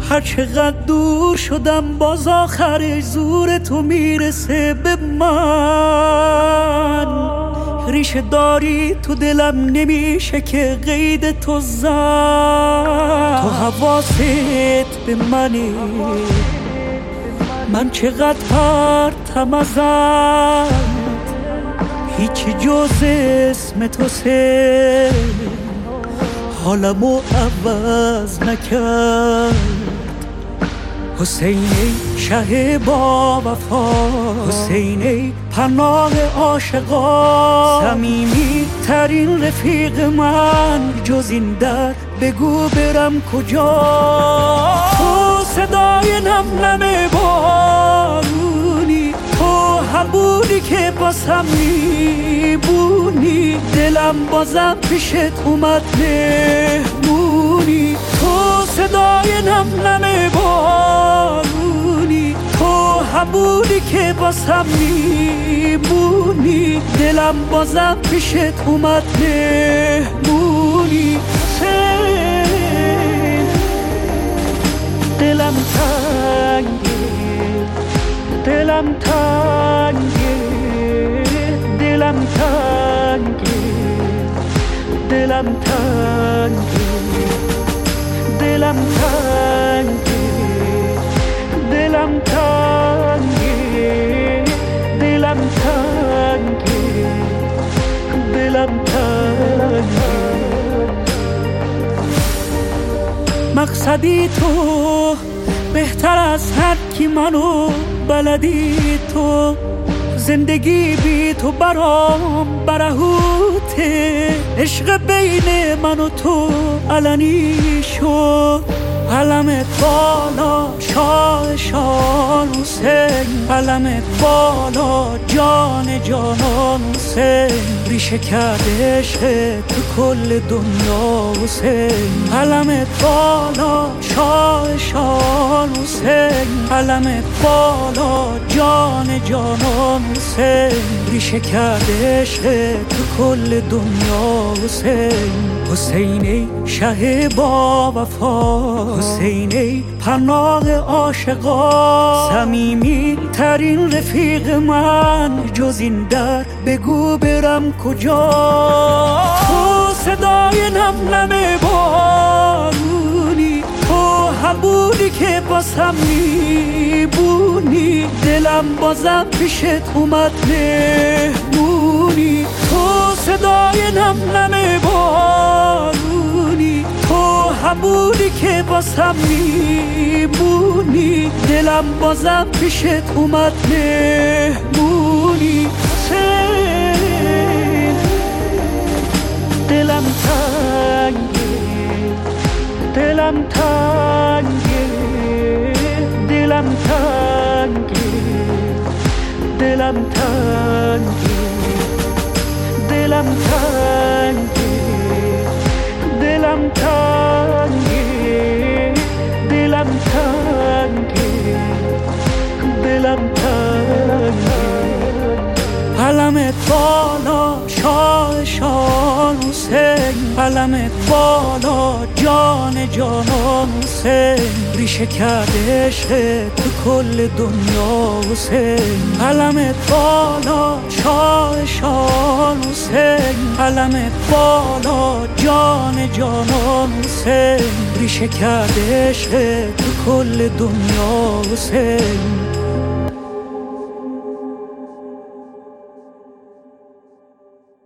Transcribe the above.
هر چقدر دور شدم باز آخرش زور تو میرسه به من. ریشه داری تو دلم نمیشه که قید تو زد. تو حواست به منه، من چقدر پرتم ازت، هیچی جز اسم تو سه حالمو عوض نکرد. حسین ای شه با وفا، حسین ای پناه عاشقا، صمیمی ترین رفیق من، جز این در بگو برم کجا. تو صدای نم نم بارونی، تو همونی که باسم میبونی، دلم بازم پیشت اومد مهمونی. تو صدای نم نم بارونی، تو همونی که باسم میبونی، دلم بازم پیشت اومد مهمونی. دلم تنگه، دلم تنگه، دلم تنگه، دلم تنگه، دلم تنگه، دلم تنگه، دلم تنگه، دلم تنگه. مقصدی تو بهتر از هر کی منو بلدی تو، زندگی بی تو برام برهوته. عشق بین من و تو علنی شد، علمت بالا شاه شان حسین، علمت بالا جان جانان حسین. ریشه کرده عشق تو کل دنیا حسین، علمت بالا شاه شان حسین، علمت بالا جان جانان حسین. ریشه کرده عشق تو کل دنیا حسین. حسین ای شه با وفا، حسین ای پناه عاشقا، صمیمی ترین رفیق من، جز این در بگو برم کجا. تو صدای نم نم بارونی، تو همونی که باسم میبونی، دلم بازم پیشت اومد مهمونی. تو صدای نم نم بارونی، تو همونی که باسم میبونی، دلم بازم پیشت اومد مهمونی. دلم تنگه، دلم تنگه، دلم تنگه، دلم تنگه، دلم تنگه، دلم تنگه، دلم تنگه، دلم تنگه. علمت بالا شاه شان حسین، علمت بالا جان جانان حسین. ریشه کرده عشق تو کل دنیا حسین، علمت بالا شاه شان حسین، علمت بالا جان جانان حسین. ریشه کرده عشق تو کل دنیا حسین.